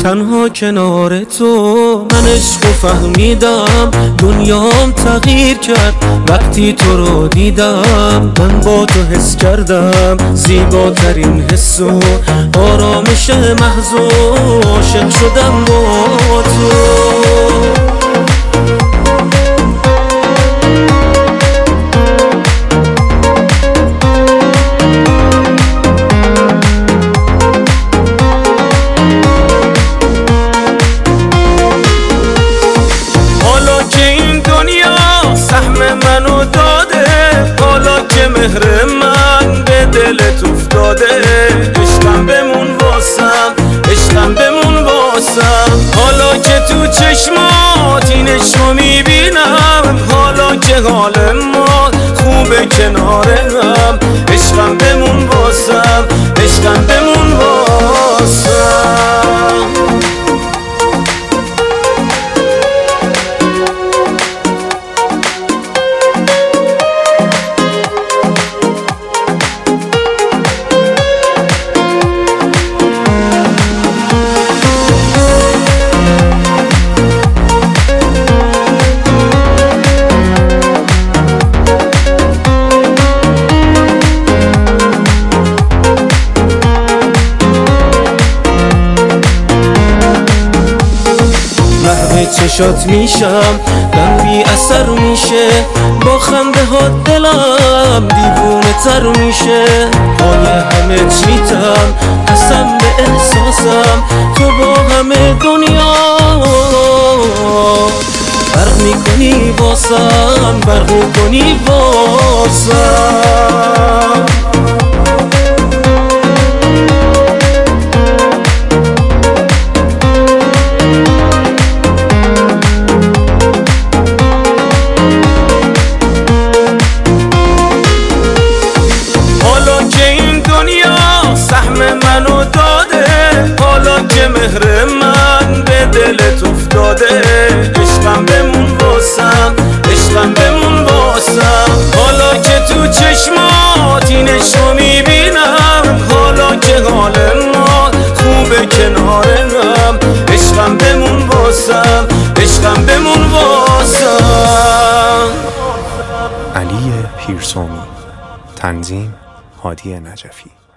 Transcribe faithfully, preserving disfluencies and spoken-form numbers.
تنها کنار تو من عشق و فهمیدم، دنیام تغییر کرد وقتی تو رو دیدم. من با تو حس کردم زیباترین حس و آرامش محض و عاشق شدم با تو. منو داده حالا که مهر من به دلت افتاده، عشقم بمون واسم، عشقم بمون واسم. حالا که تو چشمات این عشقو میبینم، حالا که حال ما خوبه کنارم، عشقم بمون واسم، عشقم بمون واسم. چشات میشم غم بی اثر میشه، با خنده ها دلم دیوونه تر میشه. پای همه چیتم قسم به احساسم، تو با همه دنیا برق میکنی واسم، برق میکنی واسم. منو داده حالا که مهر من به دلت افتاده، عشقم بمون واسم، عشقم بمون واسم. حالا که تو چشمات این عشقو میبینم، حالا که حال ما خوبه کنارم، عشقم بمون واسم، عشقم بمون واسم. علی پیرسومی، تنظیم هادی نجفی.